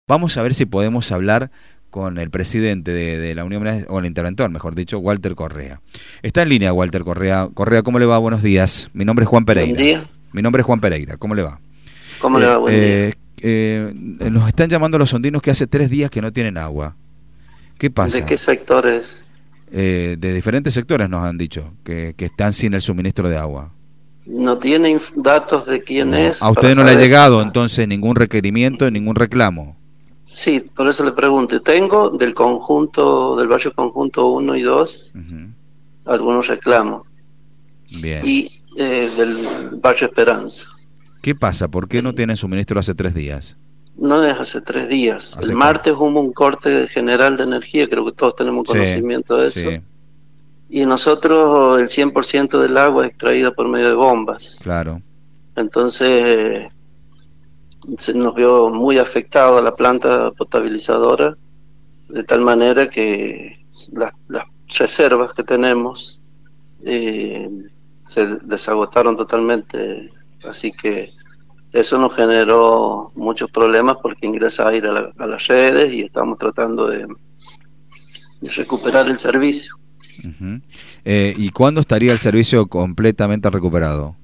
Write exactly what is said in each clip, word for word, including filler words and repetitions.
Vamos a ver si podemos hablar con el presidente de, de la Unión, o el interventor, mejor dicho, Walter Correa. Está en línea Walter Correa. Correa, ¿cómo le va? Buenos días. Mi nombre es Juan Buen Pereira. día. Mi nombre es Juan Pereira. ¿Cómo le va? ¿Cómo le Eh, va? Buen día. eh, eh, nos están llamando los ondinos que hace tres días que no tienen agua. ¿Qué ¿De qué pasa? sector es? Eh, de diferentes sectores nos han dicho que, que están sin el suministro de agua. ¿No tiene inf- datos de quién No. es ¿A para ustedes no le ha saber? llegado entonces ningún requerimiento, ningún reclamo? Sí, por eso le pregunto. Tengo del conjunto, del barrio conjunto uno y dos, Uh-huh. algunos reclamos. Bien. Y eh, del barrio Esperanza. ¿Qué pasa? ¿Por qué no Eh, tienen suministro hace tres días? no es hace tres días. El ¿Hace cuánto? martes hubo un corte general de energía, creo que todos tenemos Sí, conocimiento de eso. sí, Y nosotros el cien por ciento del agua es extraída por medio de bombas. claro. Entonces se nos vio muy afectado a la planta potabilizadora, de tal manera que las, las reservas que tenemos eh, se desagotaron totalmente, así que eso nos generó muchos problemas porque ingresa aire a, la, a las redes y estamos tratando de, de recuperar el servicio. Uh-huh. Eh, ¿y cuándo estaría el servicio completamente recuperado?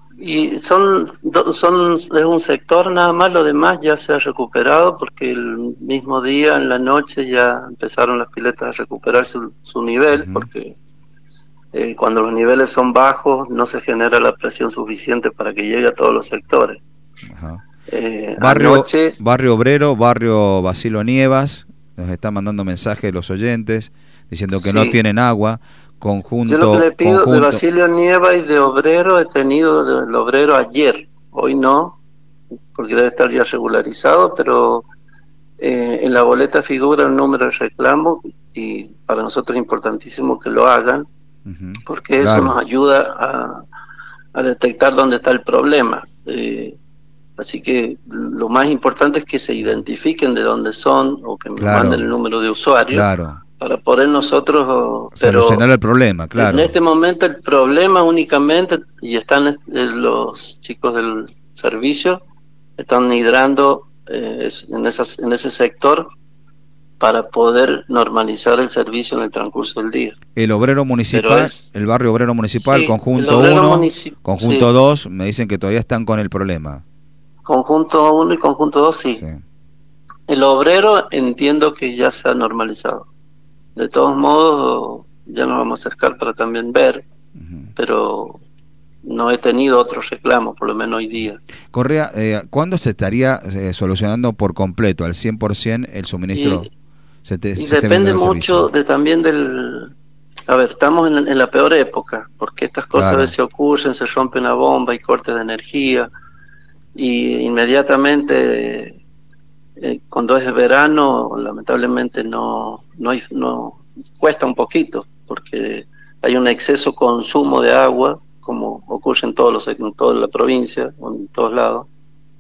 Y son, son es un sector nada más, lo demás ya se ha recuperado porque el mismo día, en la noche, ya empezaron las piletas a recuperar su, su nivel, Uh-huh. porque eh, cuando los niveles son bajos no se genera la presión suficiente para que llegue a todos los sectores. Ajá. Eh, Barrio, anoche, barrio Obrero, barrio Basilio Nievas, nos están mandando mensajes los oyentes diciendo que no sí, tienen agua. yo lo que Conjunto, le pido de conjunto, Basilio Nieva y de Obrero, he tenido del Obrero ayer, hoy no, porque debe estar ya regularizado, pero Eh, en la boleta figura el número de reclamo y para nosotros es importantísimo que lo hagan uh-huh, porque eso nos claro, ayuda a, a detectar dónde está el problema. Eh, así que lo más importante es que se identifiquen de dónde son o que nos manden el claro, número de usuario claro. para poder nosotros, pero Solucionar el problema, en claro. este momento el problema únicamente, y están eh, los chicos del servicio, están hidrando eh, en, esas, en ese sector para poder normalizar el servicio en el transcurso del día. El obrero Pero municipal, es, el barrio obrero municipal, sí, el conjunto obrero uno, municipal, conjunto sí, dos, me dicen que todavía están con el problema. conjunto uno y conjunto dos, sí. Sí. El obrero entiendo que ya se ha normalizado. De todos modos, ya nos vamos a acercar para también ver, Uh-huh. pero no he tenido otros reclamos, por lo menos hoy día. Correa, eh, ¿cuándo se estaría eh, solucionando por completo, al cien por ciento, el suministro? Y, Se, te, y se esté viendo depende el servicio. mucho de también del... A ver, estamos en, en la peor época, porque estas cosas a Claro. veces ocurren, se rompe una bomba, hay cortes de energía, y inmediatamente, eh, cuando es verano, lamentablemente no, no, hay, no cuesta un poquito, porque hay un exceso consumo de agua, como ocurre en, todos los, en toda la provincia, en todos lados,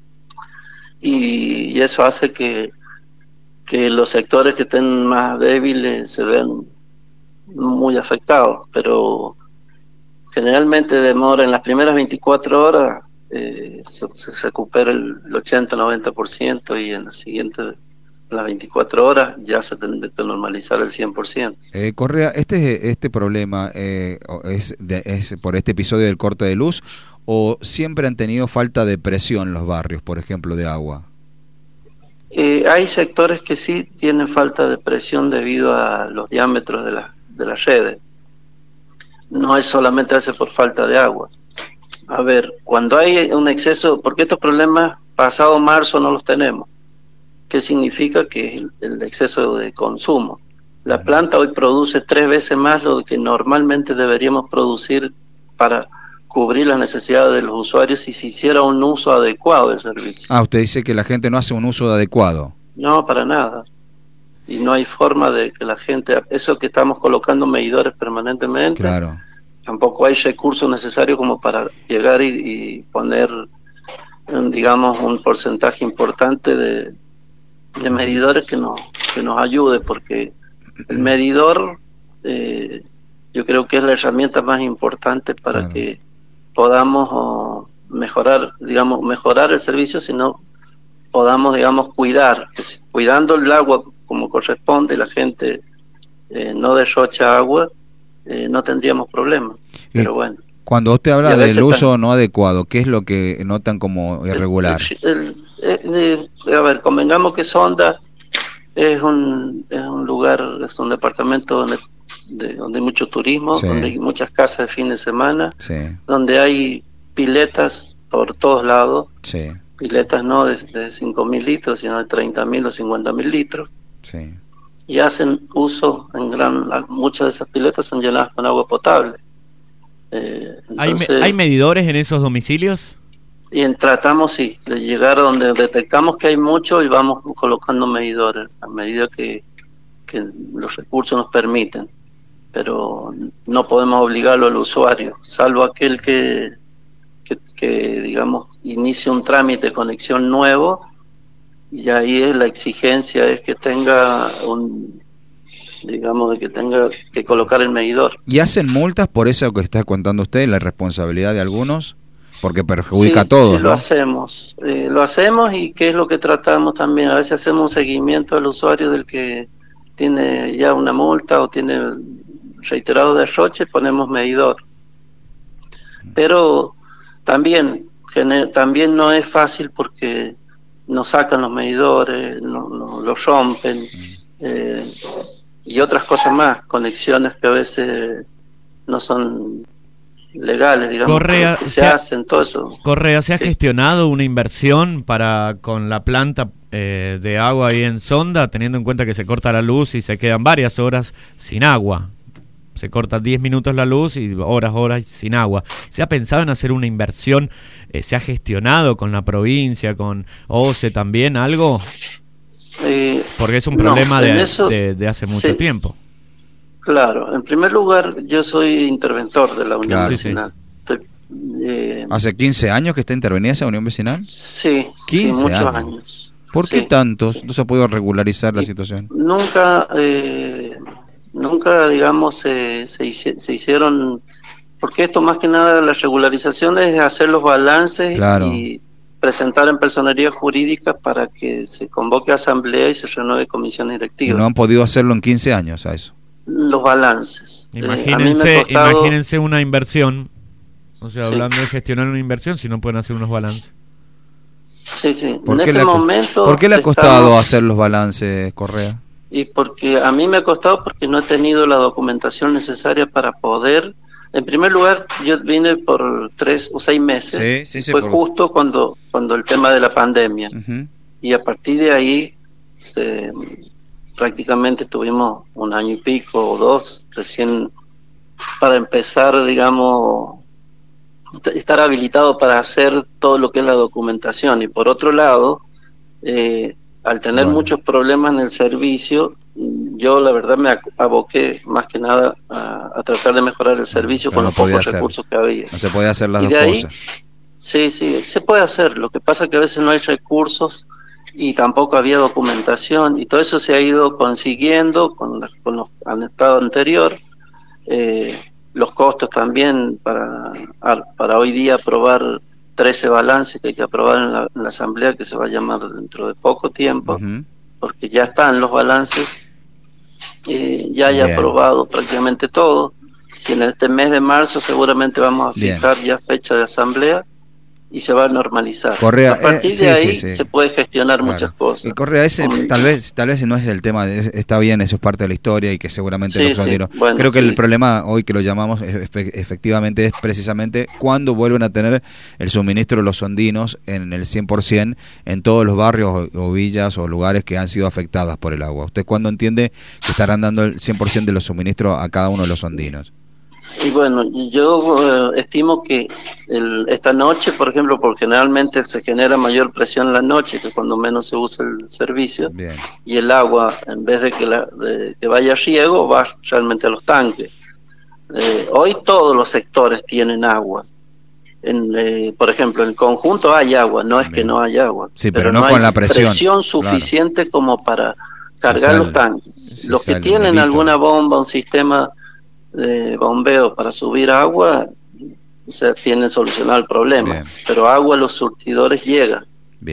y, y eso hace que, que los sectores que estén más débiles se ven muy afectados, pero generalmente demora en las primeras veinticuatro horas, eh, se, se recupera el, el ochenta noventa por ciento y en las siguientes, las veinticuatro horas, ya se tendrá que normalizar el cien por ciento. Eh, Correa, ¿este, este problema eh, es, de, es por este episodio del corte de luz o siempre han tenido falta de presión los barrios, por ejemplo, de agua? Eh, hay sectores que sí tienen falta de presión debido a los diámetros de, la, de las redes. No es solamente hace por falta de agua. A ver, cuando hay un exceso, porque estos problemas pasado marzo no los tenemos. ¿Qué significa? Que es el, el exceso de consumo. La planta hoy produce tres veces más lo que normalmente deberíamos producir para cubrir las necesidades de los usuarios si se hiciera un uso adecuado del servicio. Ah, usted dice que la gente no hace un uso adecuado. No, para nada. Y no hay forma de que la gente, eso que estamos colocando medidores permanentemente, Claro. tampoco hay recursos necesarios como para llegar y, y poner, digamos, un porcentaje importante de, de medidores que nos, que nos ayude, porque el medidor eh, yo creo que es la herramienta más importante para Claro. que podamos oh, mejorar, digamos, mejorar el servicio, sino podamos, digamos, cuidar, que si, cuidando el agua como corresponde, la gente eh, no derrocha agua, eh, no tendríamos problemas. Pero bueno. Cuando usted habla del uso está... no adecuado, ¿qué es lo que notan como irregular? El, el, el, el, a ver, convengamos que Sonda es un, es un lugar, es un departamento donde, de, donde hay mucho turismo, sí. donde hay muchas casas de fin de semana, sí. donde hay piletas por todos lados, sí. piletas no de, de cinco mil litros, sino de treinta mil o cincuenta mil litros, sí. y hacen uso, en gran muchas de esas piletas son llenadas con agua potable. Eh, entonces, ¿Hay, me, ¿Hay medidores en esos domicilios? Y en, tratamos, sí, de llegar a donde detectamos que hay mucho y vamos colocando medidores a medida que, que los recursos nos permiten, pero no podemos obligarlo al usuario, salvo aquel que, que, que digamos, inicie un trámite de conexión nuevo, y ahí es la exigencia es que tenga un... digamos, de que tenga que colocar el medidor. ¿Y hacen multas por eso que está contando usted, la responsabilidad de algunos? Porque perjudica sí, a todos, sí, ¿no? lo hacemos. Eh, lo hacemos y qué es lo que tratamos también. A veces hacemos un seguimiento al usuario del que tiene ya una multa o tiene reiterado derroche, ponemos medidor. Pero también, también no es fácil porque nos sacan los medidores, no, no, los rompen, eh, y otras cosas más, conexiones que a veces no son legales, digamos, Correa, que se, se ha, hacen, todo eso. Correa, ¿se ha sí. gestionado una inversión para con la planta eh, de agua ahí en Sonda, teniendo en cuenta que se corta la luz y se quedan varias horas sin agua? Se corta diez minutos la luz y horas, horas sin agua. ¿Se ha pensado en hacer una inversión? Eh, ¿Se ha gestionado con la provincia, con O C E también, algo? Eh, Porque es un problema no, de, eso, de, de hace mucho sí, tiempo. Claro, en primer lugar, yo soy interventor de la Unión claro, Vecinal. Sí, sí. Eh, ¿Hace quince años que está intervenida esa Unión Vecinal? Sí, quince sí, muchos años. años. ¿Por sí. qué tantos? ¿No se ha podido regularizar la y situación? Nunca, eh, nunca, digamos, se, se, se hicieron... Porque esto más que nada, la regularización es hacer los balances claro. y presentar en personería jurídica para que se convoque asamblea y se renueve comisión directiva. Y no han podido hacerlo en quince años a eso. Los balances. Imagínense, eh, costado... imagínense una inversión, o sea, sí. hablando de gestionar una inversión, si no pueden hacer unos balances. Sí, sí. ¿Por, en qué este le ha, momento ¿Por qué le ha costado estamos... hacer los balances, Correa? Y porque a mí me ha costado porque no he tenido la documentación necesaria para poder... En primer lugar, yo vine por tres o seis meses, sí, sí, sí, fue por... justo cuando cuando el tema de la pandemia, uh-huh. y a partir de ahí se, prácticamente estuvimos un año y pico o dos recién para empezar, digamos, estar habilitado para hacer todo lo que es la documentación. Y por otro lado, eh, al tener bueno. muchos problemas en el servicio, yo la verdad me aboqué más que nada a, a tratar de mejorar el servicio con no los pocos hacer. recursos que había. No se podía hacer las y dos ahí, cosas. Sí, sí, se puede hacer. Lo que pasa es que a veces no hay recursos y tampoco había documentación, y todo eso se ha ido consiguiendo con, la, con los, el estado anterior. Eh, los costos también para, para hoy día aprobar trece balances que hay que aprobar en la, en la asamblea, que se va a llamar dentro de poco tiempo, uh-huh. porque ya están los balances, eh, ya hay aprobado prácticamente todo. Si en este mes de marzo seguramente vamos a fijar Bien. ya fecha de asamblea y se va a normalizar. Correa, a partir eh, de sí, ahí sí, sí. se puede gestionar claro. muchas cosas. Y Correa, ese um, tal vez tal vez no es el tema, es, está bien, eso es parte de la historia y que seguramente sí, los sonderos. Sí, bueno, Creo que sí. el problema hoy que lo llamamos efectivamente es precisamente cuándo vuelven a tener el suministro de los sondinos en el cien por ciento en todos los barrios o, o villas o lugares que han sido afectadas por el agua. ¿Usted cuándo entiende que estarán dando el cien por ciento de los suministros a cada uno de los sondinos? Y bueno, yo eh, estimo que el, esta noche, por ejemplo, porque generalmente se genera mayor presión en la noche, que cuando menos se usa el servicio, Bien. y el agua, en vez de que, la, de que vaya a riego, va realmente a los tanques. Eh, hoy todos los sectores tienen agua. En, eh, por ejemplo, en el conjunto hay agua, no es Bien. que no hay agua, sí, pero, pero no, no con hay la presión, presión suficiente claro. como para cargar sale, los tanques. Los que tienen delito. alguna bomba, un sistema de bombeo para subir agua, o sea, tienen solucionado el problema. Bien. Pero agua a los surtidores llega. Bien.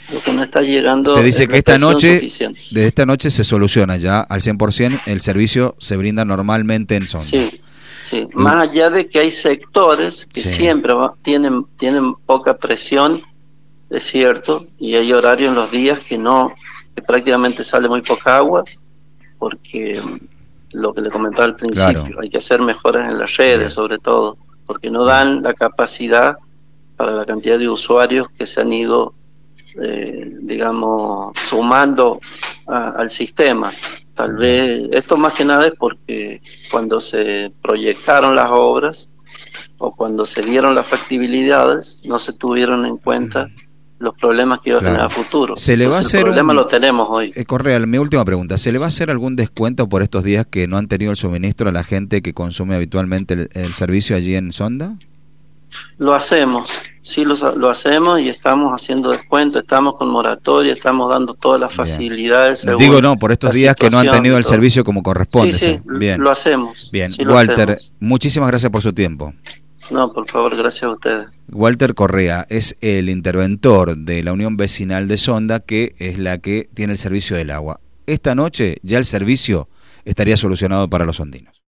Lo que no está llegando. Te dice es que la esta presión noche, suficiente. desde esta noche se soluciona ya al cien por ciento, el servicio se brinda normalmente en Sonda. Sí, sí. Mm. Más allá de que hay sectores que sí. siempre va, tienen, tienen poca presión, es cierto, y hay horarios en los días que no, que prácticamente sale muy poca agua, porque lo que le comentaba al principio, claro. hay que hacer mejoras en las redes, Bien. sobre todo, porque no dan la capacidad para la cantidad de usuarios que se han ido, eh, digamos, sumando a, al sistema. Tal vez, esto más que nada es porque cuando se proyectaron las obras o cuando se dieron las factibilidades, no se tuvieron en cuenta los problemas que iba a claro. tener a futuro. Se le Entonces, va a hacer el problema un... lo tenemos hoy. Eh, Correa, mi última pregunta, ¿se le va a hacer algún descuento por estos días que no han tenido el suministro a la gente que consume habitualmente el, el servicio allí en Sonda? Lo hacemos, sí lo, lo hacemos y estamos haciendo descuento, estamos con moratoria, estamos dando todas las facilidades. Digo no, por estos días que no han tenido el servicio como corresponde. Sí, sí, Bien. lo hacemos. Bien, sí Walter, hacemos. muchísimas gracias por su tiempo. No, por favor, gracias a ustedes. Walter Correa es el interventor de la Unión Vecinal de Sonda, que es la que tiene el servicio del agua. Esta noche ya el servicio estaría solucionado para los sondinos.